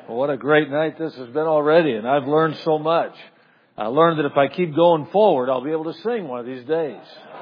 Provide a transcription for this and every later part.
Well, what a great night this has been already, and I've learned so much. I learned that if I keep going forward, I'll be able to sing one of these days.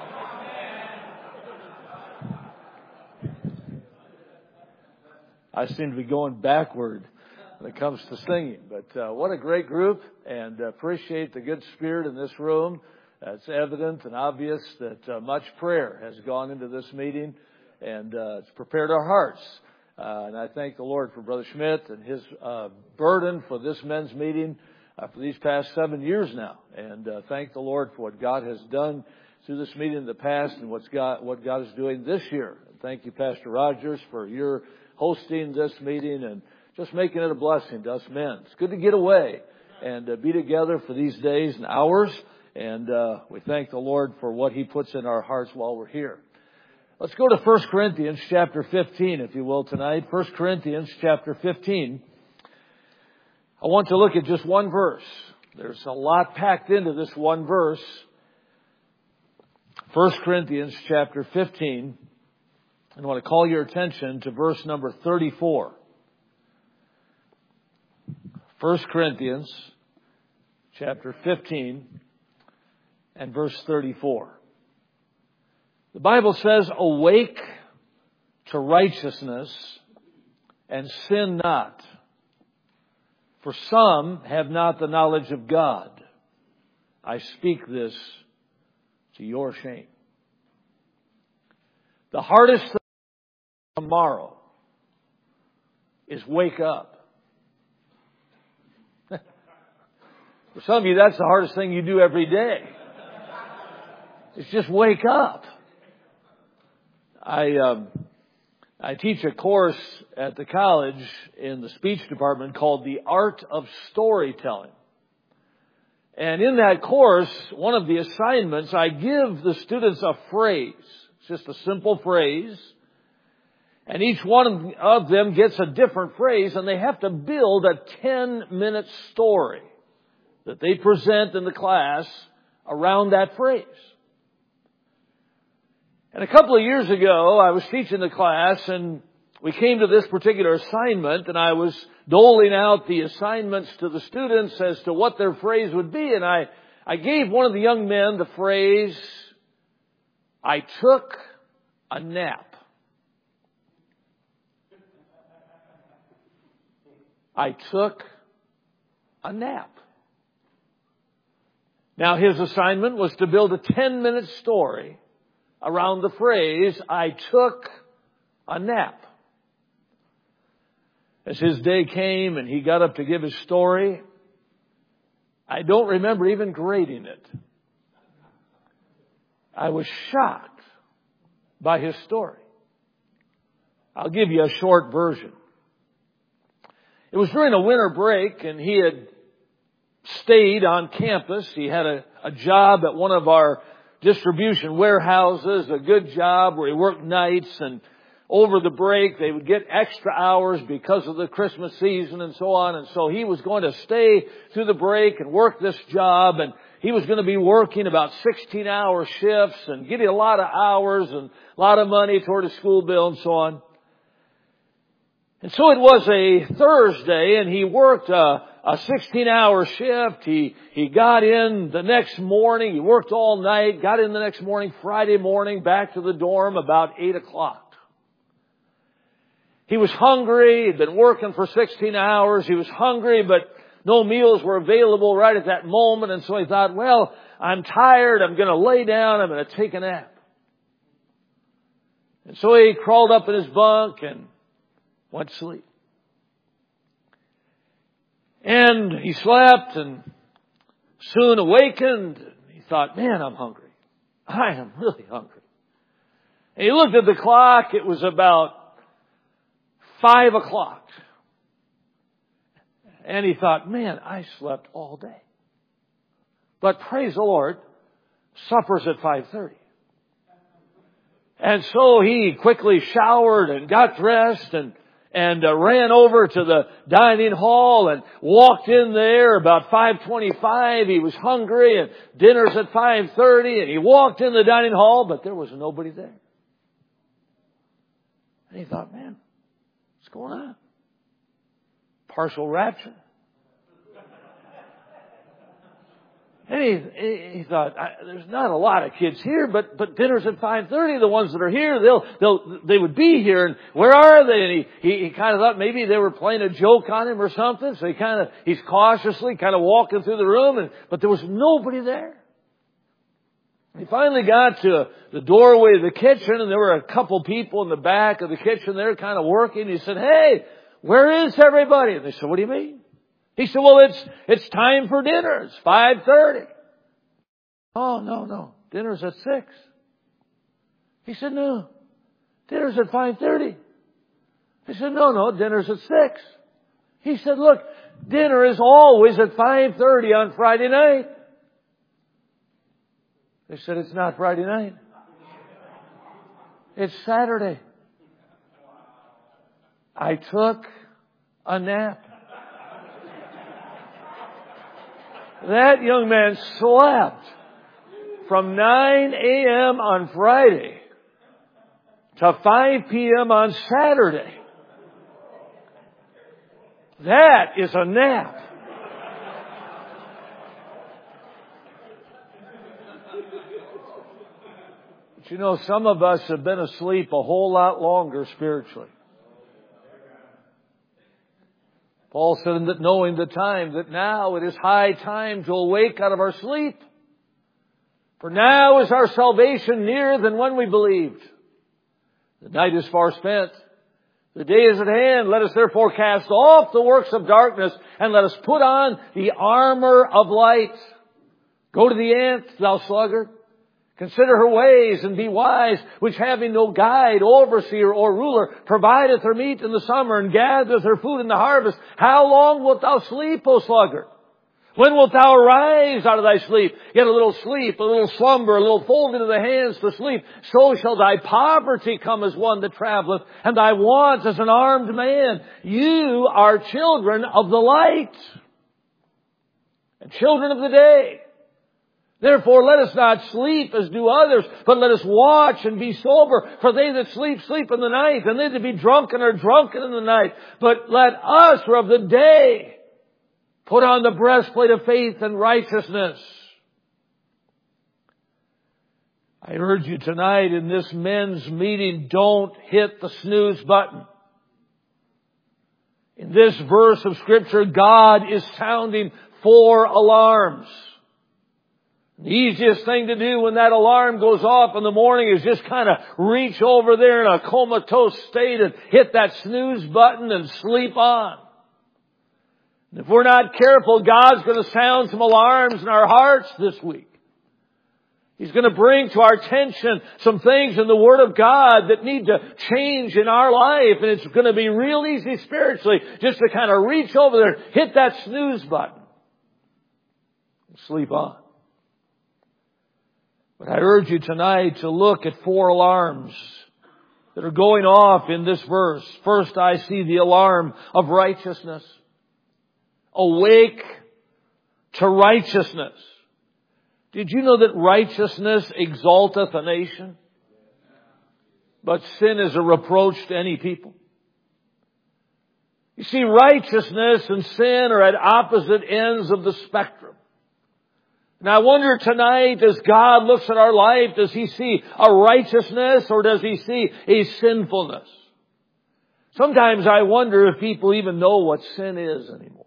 I seem to be going backward when it comes to singing, but what a great group, and appreciate the good spirit in this room. It's evident and obvious that much prayer has gone into this meeting, and it's prepared our hearts. And I thank the Lord for Brother Schmidt and his burden for this men's meeting for these past 7 years now. And thank the Lord for what God has done through this meeting in the past and what God is doing this year. And thank you, Pastor Rogers, for your hosting this meeting and just making it a blessing to us men. It's good to get away and be together for these days and hours. And we thank the Lord for what He puts in our hearts while we're here. Let's go to 1 Corinthians chapter 15, if you will, tonight. 1 Corinthians chapter 15. I want to look at just one verse. There's a lot packed into this one verse. 1 Corinthians chapter 15. And I want to call your attention to verse number 34. 1 Corinthians chapter 15 and verse 34. The Bible says, "Awake to righteousness and sin not. For some have not the knowledge of God. I speak this to your shame." The hardest thing tomorrow is wake up. For some of you, that's the hardest thing you do every day. It's just wake up. I teach a course at the college in the speech department called The Art of Storytelling. And in that course, one of the assignments, I give the students a phrase. It's just a simple phrase. And each one of them gets a different phrase, and they have to build a 10-minute story that they present in the class around that phrase. And a couple of years ago, I was teaching the class, and we came to this particular assignment, and I was doling out the assignments to the students as to what their phrase would be. And I gave one of the young men the phrase, "I took a nap." I took a nap. Now, his assignment was to build a 10-minute story around the phrase, "I took a nap." As his day came and he got up to give his story, I don't remember even grading it. I was shocked by his story. I'll give you a short version. It was during a winter break, and he had stayed on campus. He had a job at one of our distribution warehouses, a good job where he worked nights, and over the break they would get extra hours because of the Christmas season and so on. And so he was going to stay through the break and work this job, and he was going to be working about 16-hour shifts and getting a lot of hours and a lot of money toward his school bill and so on. And so it was a Thursday, and he worked a 16-hour shift. He got in the next morning. He worked all night, got in the next morning, Friday morning, back to the dorm about 8 o'clock. He was hungry. He'd been working for 16 hours. He was hungry, but no meals were available right at that moment. And so he thought, well, I'm tired. I'm going to lay down. I'm going to take a nap. And so he crawled up in his bunk and went to sleep. And he slept and soon awakened. He thought, man, I'm hungry. I am really hungry. And he looked at the clock. It was about 5 o'clock. And he thought, man, I slept all day. But praise the Lord, supper's at 5:30. And so he quickly showered and got dressed and ran over to the dining hall and walked in there about 5:25. He was hungry and dinner's at 5:30, and he walked in the dining hall, but there was nobody there. And he thought, man, what's going on? partial rapture. And he thought, there's not a lot of kids here, but dinner's at 5:30. The ones that are here, they would be here. And where are they? And he kind of thought maybe they were playing a joke on him or something. So he's cautiously kind of walking through the room, but there was nobody there. He finally got to the doorway of the kitchen, and there were a couple people in the back of the kitchen there kind of working. He said, "Hey, where is everybody?" And they said, "What do you mean?" He said, "Well, it's time for dinner. It's 5:30. "Oh, no. Dinner's at 6. He said, "No. Dinner's at 5:30. He said, "No. Dinner's at 6. He said, "Look, dinner is always at 5:30 on Friday night." They said, "It's not Friday night. It's Saturday." I took a nap. That young man slept from 9 a.m. on Friday to 5 p.m. on Saturday. That is a nap. But you know, some of us have been asleep a whole lot longer spiritually. Paul said that knowing the time, that now it is high time to awake out of our sleep. For now is our salvation nearer than when we believed. The night is far spent. The day is at hand. Let us therefore cast off the works of darkness and let us put on the armor of light. Go to the ant, thou sluggard. Consider her ways and be wise, which having no guide, overseer, or ruler, provideth her meat in the summer and gathereth her food in the harvest. How long wilt thou sleep, O sluggard? When wilt thou arise out of thy sleep? Get a little sleep, a little slumber, a little fold into the hands to sleep. So shall thy poverty come as one that travelleth, and thy want as an armed man. You are children of the light, and children of the day. Therefore, let us not sleep as do others, but let us watch and be sober. For they that sleep, sleep in the night, and they that be drunken are drunken in the night. But let us, who are of the day, put on the breastplate of faith and righteousness. I urge you tonight in this men's meeting, don't hit the snooze button. In this verse of Scripture, God is sounding 4 alarms. The easiest thing to do when that alarm goes off in the morning is just kind of reach over there in a comatose state and hit that snooze button and sleep on. And if we're not careful, God's going to sound some alarms in our hearts this week. He's going to bring to our attention some things in the Word of God that need to change in our life. And it's going to be real easy spiritually just to kind of reach over there, hit that snooze button, and sleep on. But I urge you tonight to look at 4 alarms that are going off in this verse. First, I see the alarm of righteousness. Awake to righteousness. Did you know that righteousness exalteth a nation? But sin is a reproach to any people. You see, righteousness and sin are at opposite ends of the spectrum. And I wonder tonight, as God looks at our life, does He see a righteousness or does He see a sinfulness? Sometimes I wonder if people even know what sin is anymore.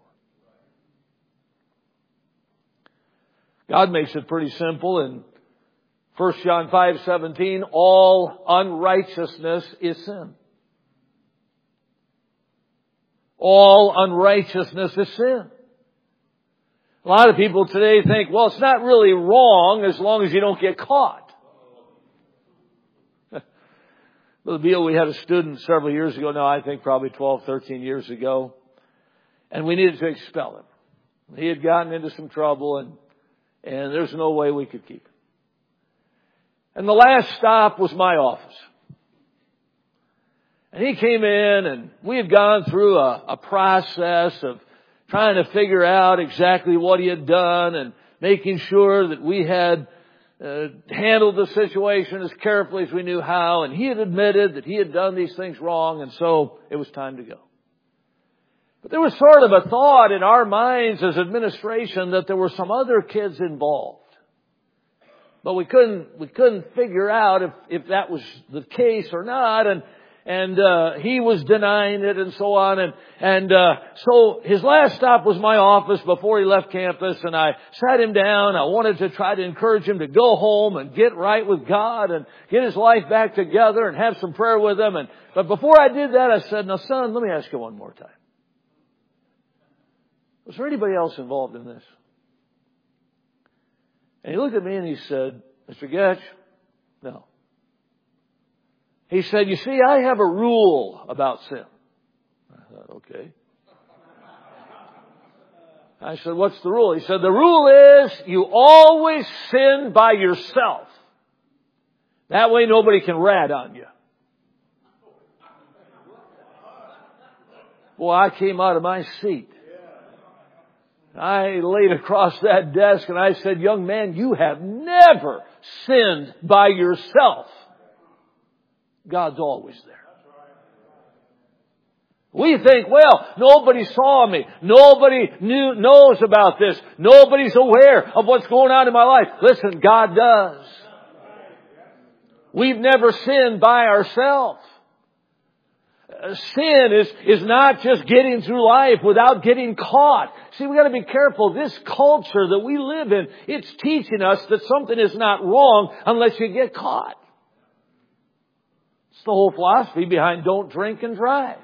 God makes it pretty simple in 1 John 5:17, all unrighteousness is sin. All unrighteousness is sin. A lot of people today think, well, it's not really wrong as long as you don't get caught. Brother Beal, we had a student several years ago now, I think probably 12, 13 years ago, and we needed to expel him. He had gotten into some trouble, and there's no way we could keep him. And the last stop was my office. And he came in, and we had gone through a process of trying to figure out exactly what he had done and making sure that we had handled the situation as carefully as we knew how. And he had admitted that he had done these things wrong, and so it was time to go. But there was sort of a thought in our minds as administration that there were some other kids involved. But we couldn't figure out if that was the case or not, and he was denying it and so on, so his last stop was my office before he left campus, and I sat him down. I wanted to try to encourage him to go home and get right with God and get his life back together and have some prayer with him. But before I did that, I said, "Now, son, let me ask you one more time. Was there anybody else involved in this?" And he looked at me and he said, "Mr. Getch, no." He said, "You see, I have a rule about sin." I thought, okay. I said, "What's the rule?" He said, "The rule is you always sin by yourself. That way nobody can rat on you." Boy, I came out of my seat. I laid across that desk and I said, "Young man, you have never sinned by yourself. God's always there." We think, well, nobody saw me. Nobody knows about this. Nobody's aware of what's going on in my life. Listen, God does. We've never sinned by ourselves. Sin is not just getting through life without getting caught. See, we've got to be careful. This culture that we live in, it's teaching us that something is not wrong unless you get caught. It's the whole philosophy behind don't drink and drive.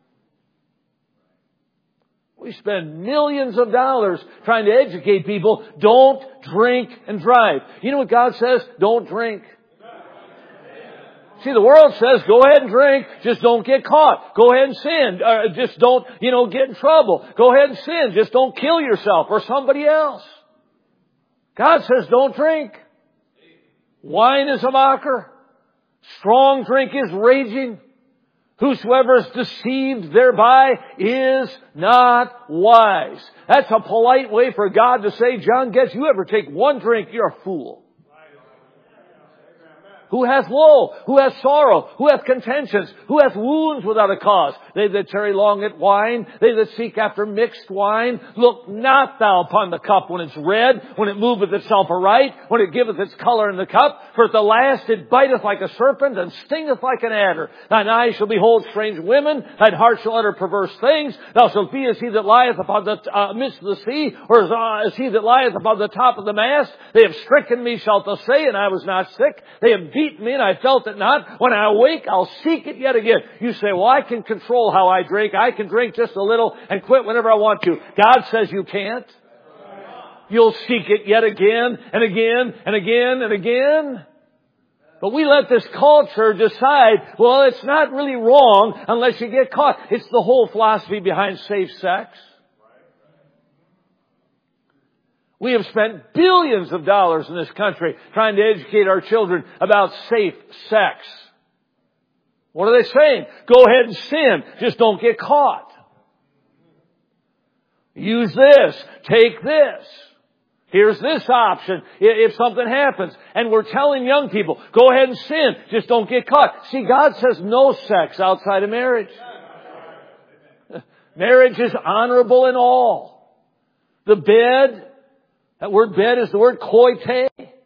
We spend millions of dollars trying to educate people, don't drink and drive. You know what God says? Don't drink. See, the world says, go ahead and drink, just don't get caught. Go ahead and sin, just don't, get in trouble. Go ahead and sin, just don't kill yourself or somebody else. God says, don't drink. Wine is a mocker. Strong drink is raging. Whosoever is deceived thereby is not wise. That's a polite way for God to say, John Getz, you ever take one drink, you're a fool. Who hath woe? Who hath sorrow? Who hath contentions? Who hath wounds without a cause? They that tarry long at wine, they that seek after mixed wine. Look not thou upon the cup when it's red, when it moveth itself aright, when it giveth its color in the cup. For at the last it biteth like a serpent and stingeth like an adder. Thine eyes shall behold strange women, thine heart shall utter perverse things. Thou shalt be as he that lieth upon the midst of the sea, or as he that lieth upon the top of the mast. They have stricken me, shalt thou say, and I was not sick. They have beaten me, and I felt it not. When I awake, I'll seek it yet again. You say, well, I can control how I drink. I can drink just a little and quit whenever I want to. God says you can't. You'll seek it yet again and again and again and again. But we let this culture decide, well, it's not really wrong unless you get caught. It's the whole philosophy behind safe sex. We have spent billions of dollars in this country trying to educate our children about safe sex. What are they saying? Go ahead and sin. Just don't get caught. Use this. Take this. Here's this option if something happens. And we're telling young people, go ahead and sin. Just don't get caught. See, God says no sex outside of marriage. Marriage is honorable in all. The bed, that word bed is the word koite.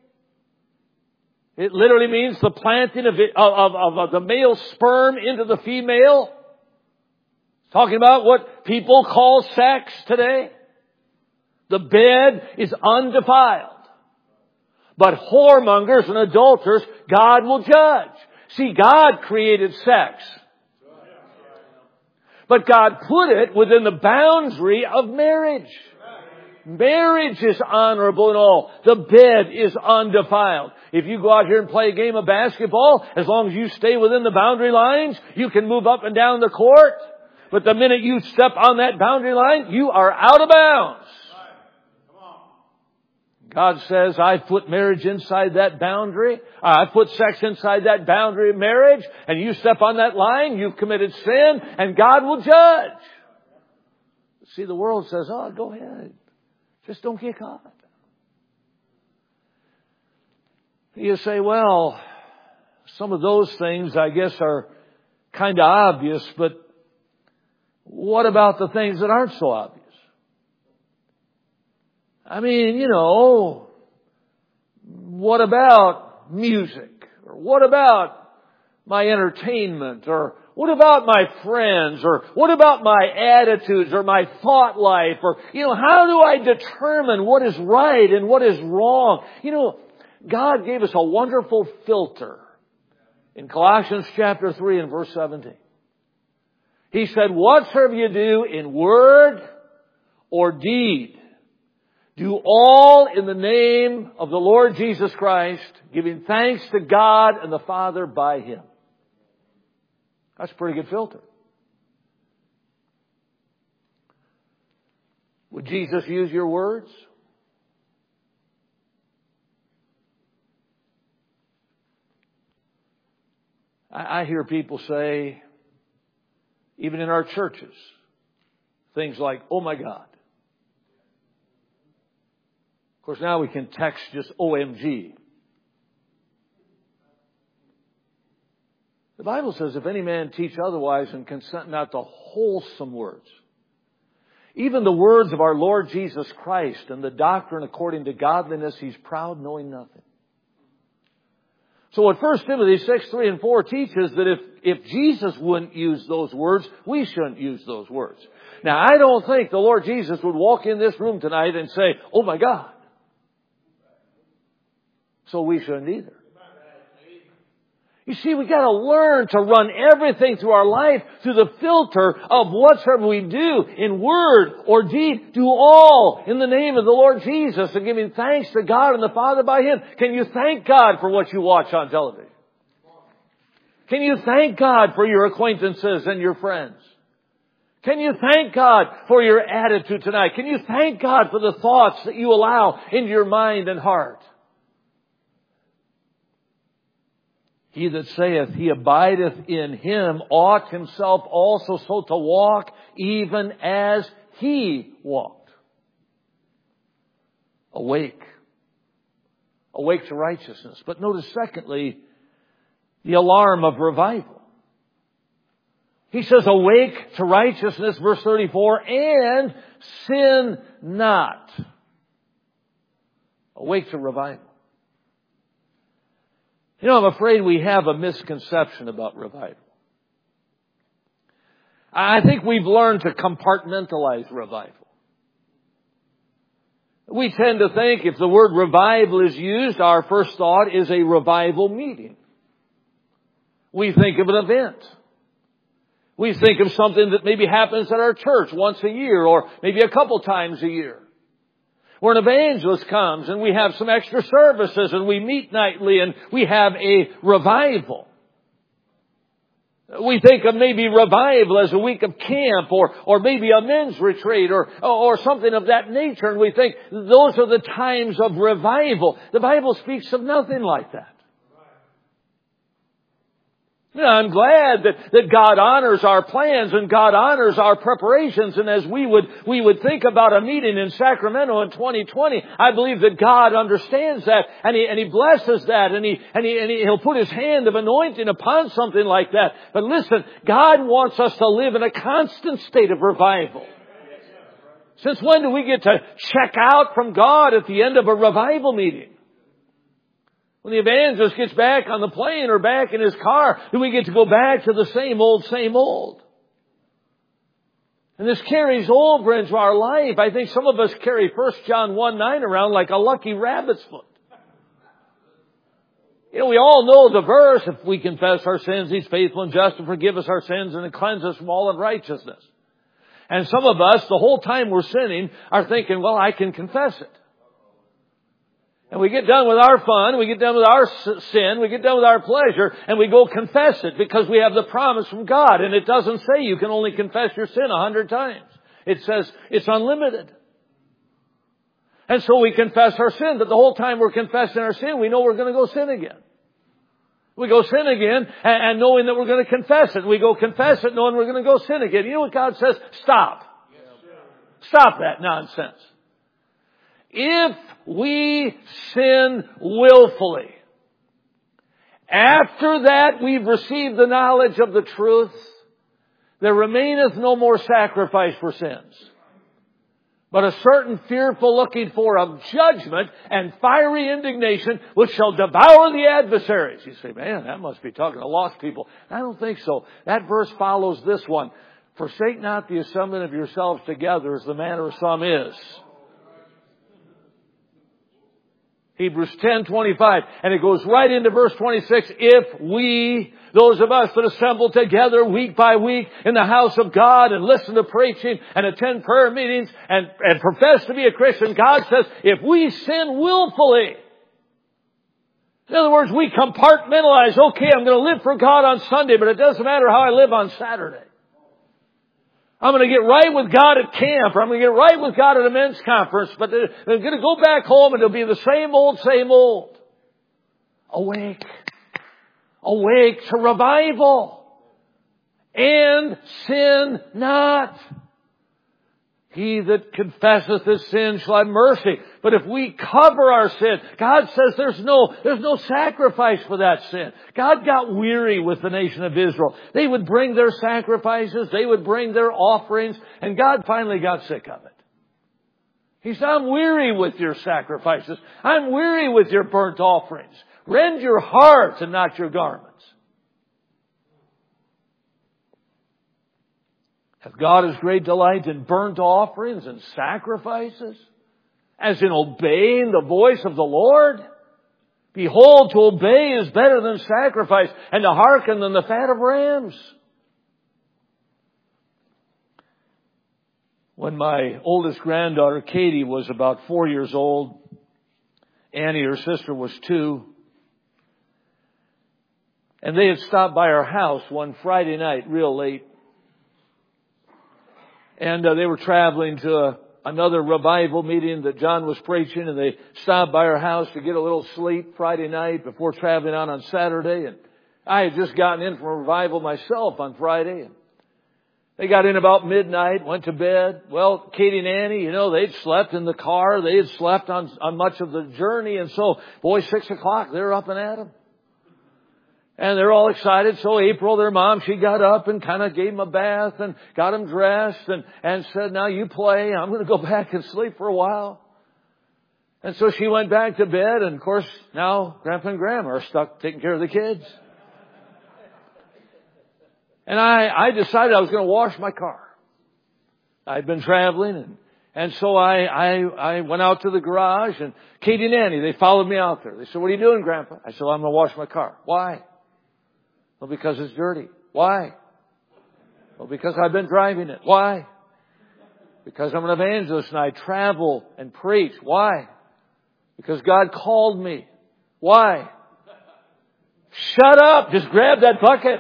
It literally means the planting of the male sperm into the female. It's talking about what people call sex today. The bed is undefiled. But whoremongers and adulterers, God will judge. See, God created sex. But God put it within the boundary of marriage. Marriage is honorable in all. The bed is undefiled. If you go out here and play a game of basketball, as long as you stay within the boundary lines, you can move up and down the court. But the minute you step on that boundary line, you are out of bounds. God says, I put marriage inside that boundary. I put sex inside that boundary of marriage. And you step on that line, you've committed sin, and God will judge. See, the world says, oh, go ahead. Just don't get caught. You say, well, some of those things, I guess, are kind of obvious, but What about the things that aren't so obvious? I mean, what about music? Or what about my entertainment? Or what about my friends? Or what about my attitudes or my thought life? Or, how do I determine what is right and what is wrong? God gave us a wonderful filter in Colossians chapter 3 and verse 17. He said, whatsoever you do in word or deed, do all in the name of the Lord Jesus Christ, giving thanks to God and the Father by Him. That's a pretty good filter. Would Jesus use your words? I hear people say, even in our churches, things like, oh my God. Of course, now we can text just OMG. The Bible says, if any man teach otherwise and consent not to wholesome words, even the words of our Lord Jesus Christ and the doctrine according to godliness, he's proud, knowing nothing. So what 1 Timothy 6, 3 and 4 teaches that if Jesus wouldn't use those words, we shouldn't use those words. Now, I don't think the Lord Jesus would walk in this room tonight and say, oh my God. So we shouldn't either. You see, we got to learn to run everything through our life through the filter of whatsoever we do in word or deed. Do all in the name of the Lord Jesus and giving thanks to God and the Father by Him. Can you thank God for what you watch on television? Can you thank God for your acquaintances and your friends? Can you thank God for your attitude tonight? Can you thank God for the thoughts that you allow into your mind and heart? He that saith he abideth in Him ought himself also so to walk, even as He walked. Awake. Awake to righteousness. But notice secondly, the alarm of revival. He says, awake to righteousness, verse 34, and sin not. Awake to revival. I'm afraid we have a misconception about revival. I think we've learned to compartmentalize revival. We tend to think if the word revival is used, our first thought is a revival meeting. We think of an event. We think of something that maybe happens at our church once a year or maybe a couple times a year. Where an evangelist comes and we have some extra services and we meet nightly and we have a revival. We think of maybe revival as a week of camp or maybe a men's retreat or something of that nature, and we think those are the times of revival. The Bible speaks of nothing like that. I'm glad that God honors our plans and God honors our preparations. And as we would think about a meeting in Sacramento in 2020, I believe that God understands that and He blesses that and He'll put His hand of anointing upon something like that. But listen, God wants us to live in a constant state of revival. Since when do we get to check out from God at the end of a revival meeting? When the evangelist gets back on the plane or back in his car, do we get to go back to the same old? And this carries over into our life. I think some of us carry 1 John 1:9 around like a lucky rabbit's foot. We all know the verse, if we confess our sins, He's faithful and just to forgive us our sins and to cleanse us from all unrighteousness. And some of us, the whole time we're sinning, are thinking, well, I can confess it. And we get done with our fun, we get done with our sin, we get done with our pleasure, and we go confess it because we have the promise from God. And it doesn't say you can only confess your sin 100 times. It says it's unlimited. And so we confess our sin, but the whole time we're confessing our sin, we know we're going to go sin again. We go sin again and knowing that we're going to confess it. We go confess it knowing we're going to go sin again. You know what God says? Stop. Stop that nonsense. If we sin willfully, after that we've received the knowledge of the truth, There remaineth no more sacrifice for sins, but a certain fearful looking for of judgment and fiery indignation which shall devour the adversaries. You say, man, that must be talking to lost people. I don't think so. That verse follows this one. Forsake not the assembling of yourselves together as the manner of some is. Hebrews 10:25, and it goes right into verse 26. If we, those of us that assemble together week by week in the house of God and listen to preaching and attend prayer meetings and profess to be a Christian, God says, if we sin willfully, in other words, we compartmentalize, okay, I'm going to live for God on Sunday, but it doesn't matter how I live on Saturday. I'm going to get right with God at camp, or I'm going to get right with God at a men's conference, but I'm going to go back home and it'll be the same old, same old. Awake. Awake to revival. And sin not. He that confesseth his sin shall have mercy. But if we cover our sin, God says there's no sacrifice for that sin. God got weary with the nation of Israel. They would bring their sacrifices, they would bring their offerings, and God finally got sick of it. He said, I'm weary with your sacrifices. I'm weary with your burnt offerings. Rend your heart and not your garments. Hath God His great delight in burnt offerings and sacrifices, as in obeying the voice of the Lord? Behold, to obey is better than sacrifice, and to hearken than the fat of rams. When my oldest granddaughter, Katie, was about 4 years old, Annie, her sister, was 2, and they had stopped by our house one Friday night real late. And they were traveling to another revival meeting that John was preaching, and they stopped by our house to get a little sleep Friday night before traveling on Saturday. And I had just gotten in from a revival myself on Friday. And they got in about midnight, went to bed. Well, Katie and Annie, they'd slept in the car. They had slept on much of the journey. And so, 6 o'clock, they're up and at 'em. And they're all excited. So April, their mom, she got up and kind of gave them a bath and got them dressed and said, now you play. I'm going to go back and sleep for a while. And so she went back to bed. And of course, now Grandpa and Grandma are stuck taking care of the kids. And I decided I was going to wash my car. I'd been traveling and so I went out to the garage, and Katie and Annie, they followed me out there. They said, what are you doing, Grandpa? I said, I'm going to wash my car. Why? Well, because it's dirty. Why? Well, because I've been driving it. Why? Because I'm an evangelist and I travel and preach. Why? Because God called me. Why? Shut up! Just grab that bucket.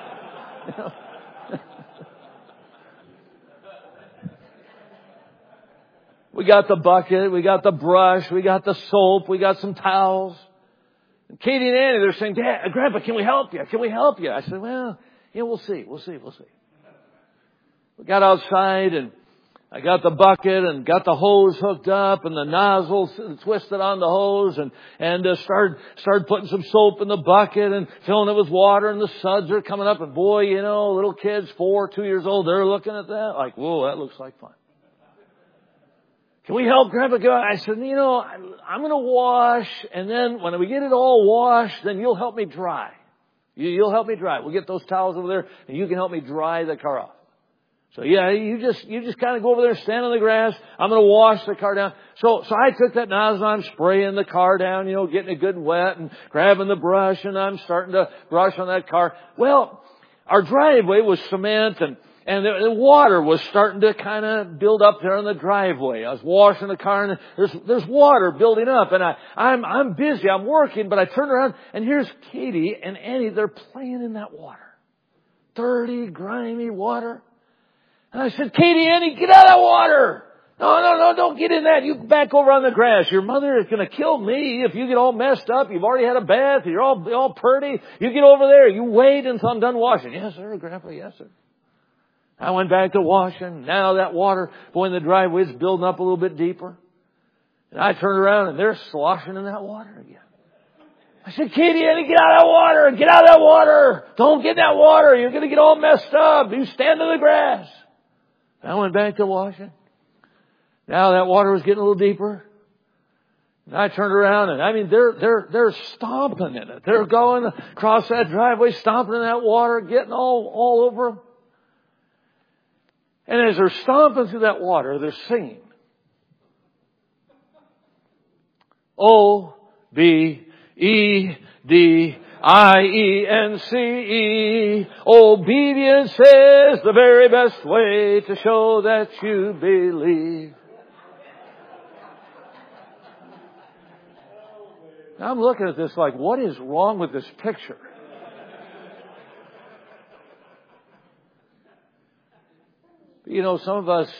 We got the bucket, we got the brush, we got the soap, we got some towels. And Katie and Annie, they're saying, Dad, Grandpa, can we help you? Can we help you? I said, well, we'll see. We got outside and I got the bucket and got the hose hooked up and the nozzle twisted on the hose and started putting some soap in the bucket and filling it with water, and the suds are coming up, and boy, little kids, 2 years old, they're looking at that like, whoa, that looks like fun. Can we help Grandpa go? I said, I'm going to wash, and then when we get it all washed, then you'll help me dry. You'll help me dry. We'll get those towels over there, and you can help me dry the car off. So yeah, you just kind of go over there, stand on the grass. I'm going to wash the car down. So I took that nozzle, I'm spraying the car down, getting it good and wet, and grabbing the brush, and I'm starting to brush on that car. Well, our driveway was cement, and the water was starting to kind of build up there in the driveway. I was washing the car, and there's water building up, and I'm busy, I'm working, but I turn around, and here's Katie and Annie, they're playing in that water. Dirty, grimy water. And I said, Katie, Annie, get out of that water. No, don't get in that. You back over on the grass. Your mother is going to kill me if you get all messed up. You've already had a bath. You're all pretty. You get over there. You wait until I'm done washing. Yes, sir, Grandpa. Yes, sir. I went back to washing. Now that water, boy, in the driveway is building up a little bit deeper. And I turned around and they're sloshing in that water again. I said, Katie, Annie, get out of that water. Get out of that water. Don't get in that water. You're going to get all messed up. You stand in the grass. And I went back to washing. Now that water was getting a little deeper. And I turned around and I mean, they're stomping in it. They're going across that driveway, stomping in that water, getting all over them. And as they're stomping through that water, they're singing. O-B-E-D-I-E-N-C-E. Obedience is the very best way to show that you believe. Now I'm looking at this like, what is wrong with this picture? You know, some of us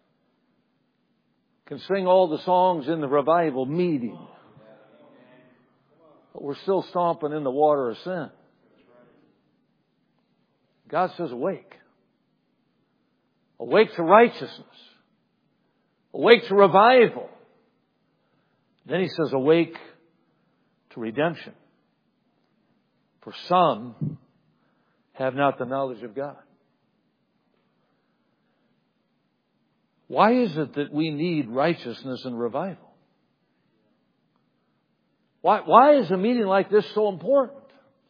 can sing all the songs in the revival meeting, but we're still stomping in the water of sin. God says, awake. Awake to righteousness. Awake to revival. Then He says, awake to redemption. For some have not the knowledge of God. Why is it that we need righteousness and revival? Why is a meeting like this so important?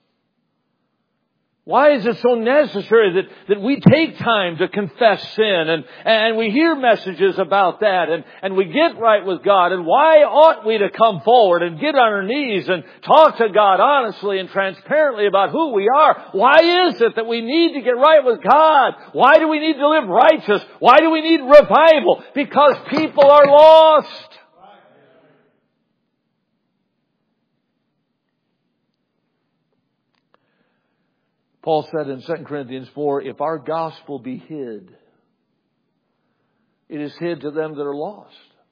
Why is it so necessary that we take time to confess sin and we hear messages about that and we get right with God? And why ought we to come forward and get on our knees and talk to God honestly and transparently about who we are? Why is it that we need to get right with God? Why do we need to live righteous? Why do we need revival? Because people are lost. Paul said in 2 Corinthians 4, if our gospel be hid, it is hid to them that are lost,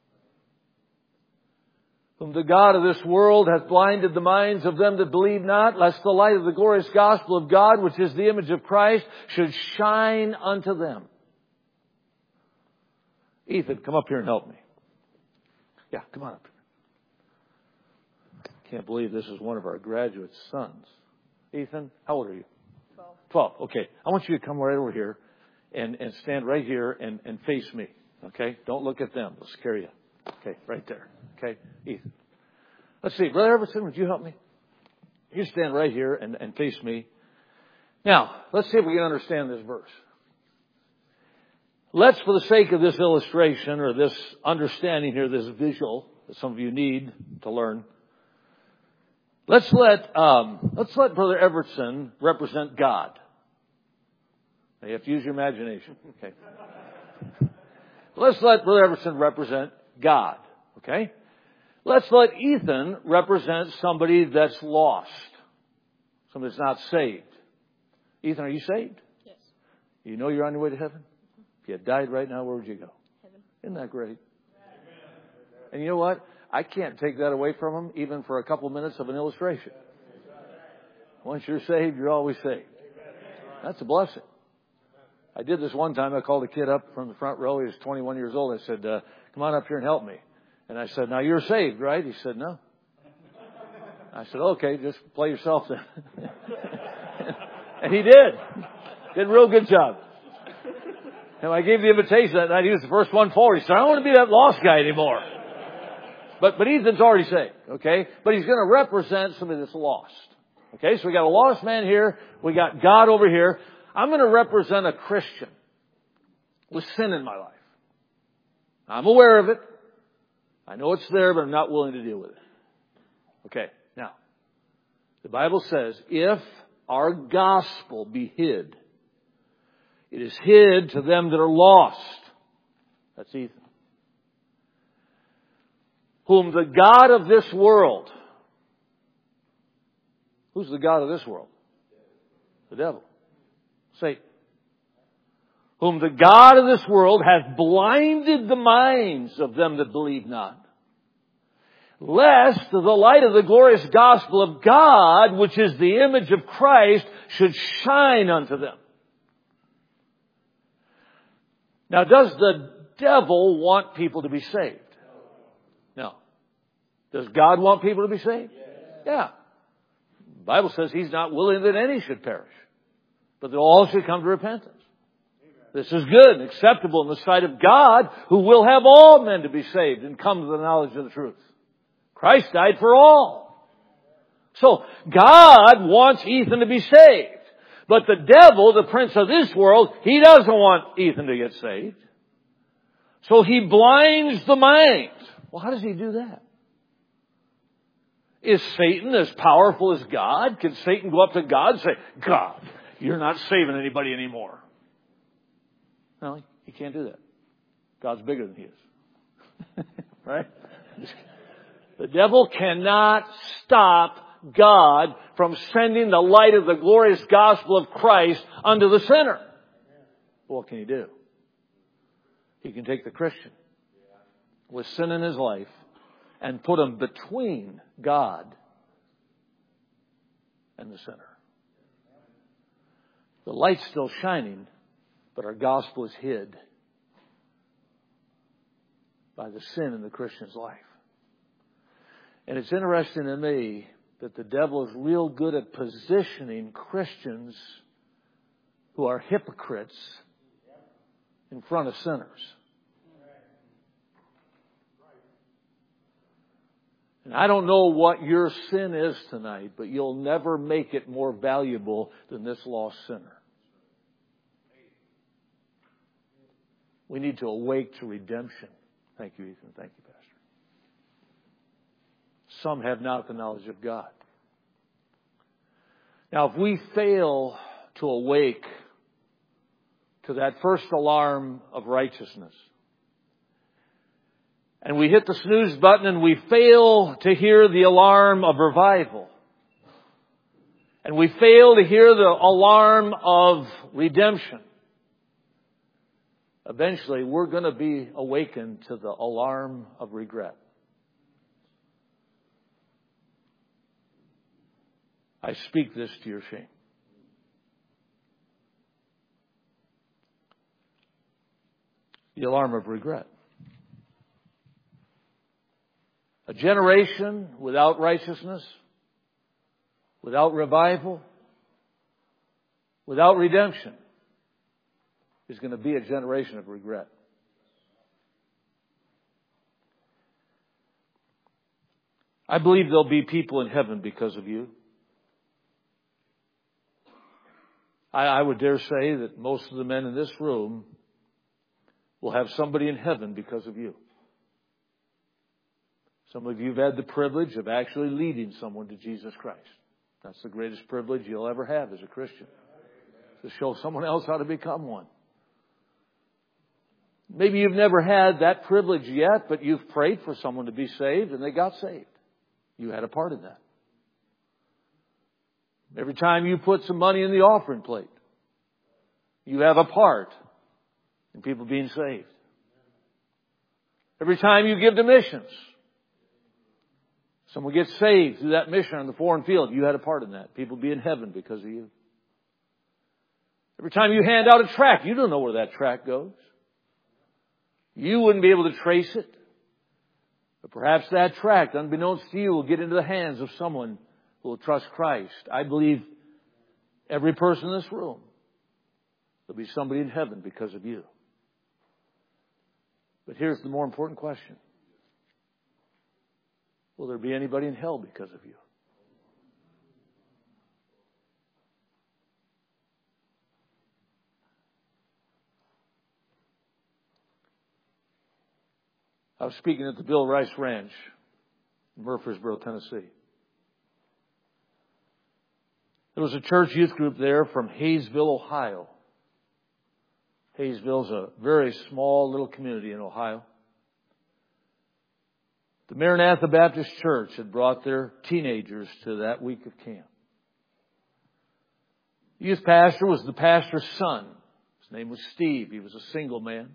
whom the God of this world hath blinded the minds of them that believe not, lest the light of the glorious gospel of God, which is the image of Christ, should shine unto them. Ethan, come up here and help me. Yeah, come on up here. Can't believe this is one of our graduate sons. Ethan, how old are you? 12. Okay. I want you to come right over here and stand right here and face me. Okay? Don't look at them. They'll scare you. Okay? Right there. Okay? Ethan. Let's see. Brother Everson, would you help me? You stand right here and face me. Now, let's see if we can understand this verse. Let's, for the sake of this illustration or this understanding here, this visual that some of you need to learn, let's let Brother Everson represent God. Now you have to use your imagination. Okay. Let's let Brother Everson represent God. Okay. Let's let Ethan represent somebody that's lost. Somebody that's not saved. Ethan, are you saved? Yes. You know you're on your way to heaven? If you had died right now, where would you go? Heaven. Isn't that great? And you know what? I can't take that away from him, even for a couple minutes of an illustration. Once you're saved, you're always saved. That's a blessing. I did this one time. I called a kid up from the front row. He was 21 years old. I said, come on up here and help me. And I said, now you're saved, right? He said, no. I said, okay, just play yourself then. And he did. Did a real good job. And I gave the invitation that night. He was the first one forward. He said, I don't want to be that lost guy anymore. But Ethan's already saved, okay? But he's going to represent somebody that's lost. Okay, so we got a lost man here. We got God over here. I'm going to represent a Christian with sin in my life. I'm aware of it. I know it's there, but I'm not willing to deal with it. Okay, now, the Bible says, if our gospel be hid, it is hid to them that are lost. That's Ethan. Whom the God of this world. Who's the God of this world? The devil. Satan. Whom the God of this world hath blinded the minds of them that believe not. Lest the light of the glorious gospel of God, which is the image of Christ, should shine unto them. Now, does the devil want people to be saved? No. Does God want people to be saved? Yeah. Bible says He's not willing that any should perish, but that all should come to repentance. This is good and acceptable in the sight of God, who will have all men to be saved and come to the knowledge of the truth. Christ died for all. So God wants Ethan to be saved. But the devil, the prince of this world, he doesn't want Ethan to get saved. So he blinds the mind. Well, how does he do that? Is Satan as powerful as God? Can Satan go up to God and say, God, you're not saving anybody anymore? No, he can't do that. God's bigger than he is. Right? The devil cannot stop God from sending the light of the glorious gospel of Christ unto the sinner. What can he do? He can take the Christian with sin in his life and put him between God and the sinner. The light's still shining, but our gospel is hid by the sin in the Christian's life. And it's interesting to me that the devil is real good at positioning Christians who are hypocrites in front of sinners. And I don't know what your sin is tonight, but you'll never make it more valuable than this lost sinner. We need to awake to redemption. Thank you, Ethan. Thank you, Pastor. Some have not the knowledge of God. Now, if we fail to awake to that first alarm of righteousness, and we hit the snooze button and we fail to hear the alarm of revival, and we fail to hear the alarm of redemption, eventually we're going to be awakened to the alarm of regret. I speak this to your shame. The alarm of regret. A generation without righteousness, without revival, without redemption is going to be a generation of regret. I believe there'll be people in heaven because of you. I would dare say that most of the men in this room will have somebody in heaven because of you. Some of you have had the privilege of actually leading someone to Jesus Christ. That's the greatest privilege you'll ever have as a Christian, to show someone else how to become one. Maybe you've never had that privilege yet, but you've prayed for someone to be saved and they got saved. You had a part in that. Every time you put some money in the offering plate, you have a part in people being saved. Every time you give to missions, someone gets saved through that mission on the foreign field, you had a part in that. People be in heaven because of you. Every time you hand out a tract, you don't know where that tract goes. You wouldn't be able to trace it. But perhaps that tract, unbeknownst to you, will get into the hands of someone who will trust Christ. I believe every person in this room, there'll be somebody in heaven because of you. But here's the more important question. Will there be anybody in hell because of you? I was speaking at the Bill Rice Ranch in Murfreesboro, Tennessee. There was a church youth group there from Hayesville, Ohio. Hayesville is a very small little community in Ohio. The Maranatha Baptist Church had brought their teenagers to that week of camp. The youth pastor was the pastor's son. His name was Steve. He was a single man,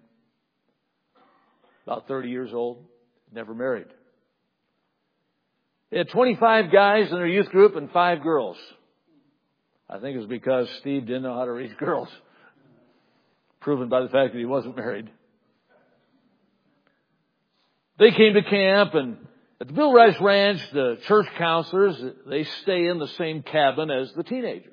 about 30 years old, never married. They had 25 guys in their youth group and 5 girls. I think it was because Steve didn't know how to raise girls, proven by the fact that he wasn't married. They came to camp, and At the Bill Rice Ranch, the church counselors, they stay in the same cabin as the teenagers.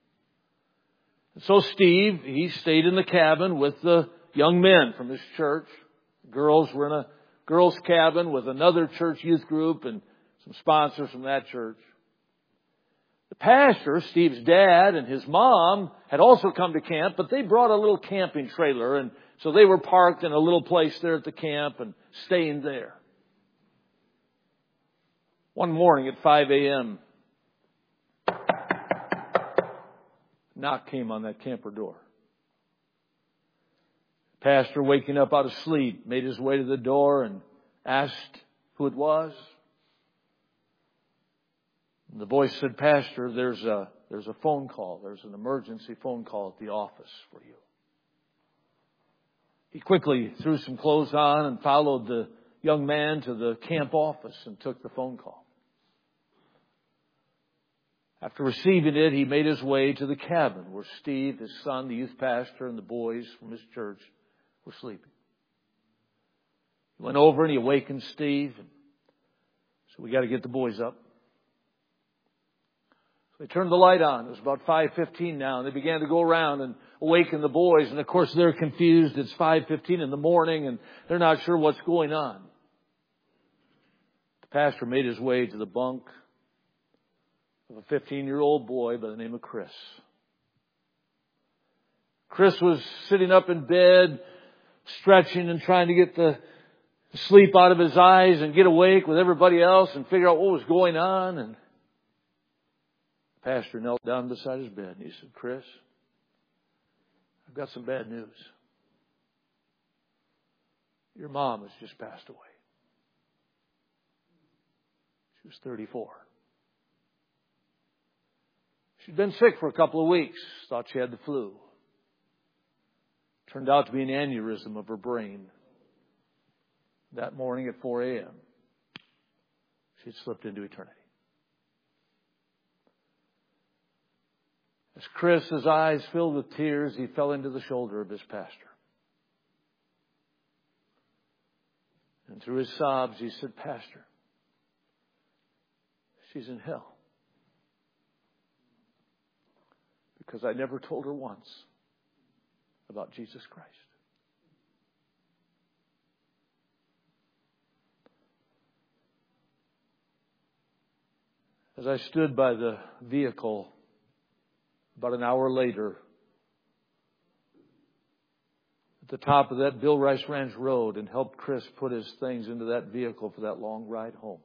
So Steve, he stayed in the cabin with the young men from his church. The girls were in a girls' cabin with another church youth group and some sponsors from that church. The pastor, Steve's dad, and his mom had also come to camp, but they brought a little camping trailer, and so they were parked in a little place there at the camp and staying there. One morning at 5 a.m., knock came on that camper door. Pastor, waking up out of sleep, made his way to the door and asked who it was. And the voice said, Pastor, there's a phone call. There's an emergency phone call at the office for you. He quickly threw some clothes on and followed the young man to the camp office and took the phone call. After receiving it, he made his way to the cabin where Steve, his son, the youth pastor, and the boys from his church were sleeping. He went over and he awakened Steve. And so we got to get the boys up. So they turned the light on. It was about 5:15 now, and they began to go around and awaken the boys. And of course, they're confused. It's 5:15 in the morning, and they're not sure what's going on. The pastor made his way to the bunk of a 15-year-old boy by the name of Chris. Chris was sitting up in bed, stretching and trying to get the sleep out of his eyes and get awake with everybody else and figure out what was going on. And the pastor knelt down beside his bed and he said, Chris, I've got some bad news. Your mom has just passed away. She was 34. She'd been sick for a couple of weeks. Thought she had the flu. Turned out to be an aneurysm of her brain. That morning at 4 a.m., she'd slipped into eternity. As Chris, his eyes filled with tears, he fell into the shoulder of his pastor. And through his sobs, he said, Pastor, she's in hell. Because I never told her once about Jesus Christ. As I stood by the vehicle about an hour later at the top of that Bill Rice Ranch Road and helped Chris put his things into that vehicle for that long ride home,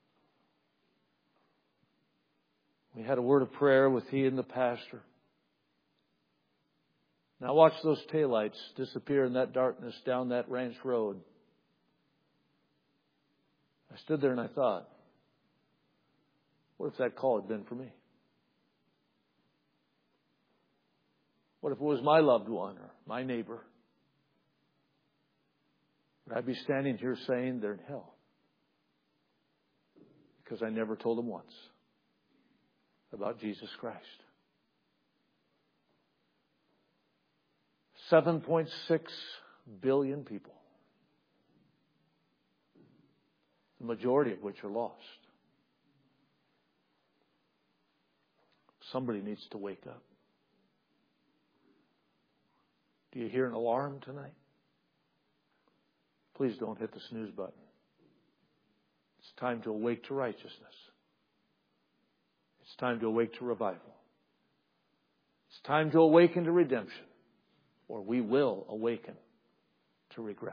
we had a word of prayer with he and the pastor. Now watch those taillights disappear in that darkness down that ranch road. I stood there and I thought, what if that call had been for me? What if it was my loved one or my neighbor? Would I be standing here saying they're in hell? Because I never told them once about Jesus Christ. 7.6 billion people, the majority of which are lost. Somebody needs to wake up. Do you hear an alarm tonight? Please don't hit the snooze button. It's time to awake to righteousness. It's time to awake to revival. It's time to awaken to redemption, or we will awaken to regret.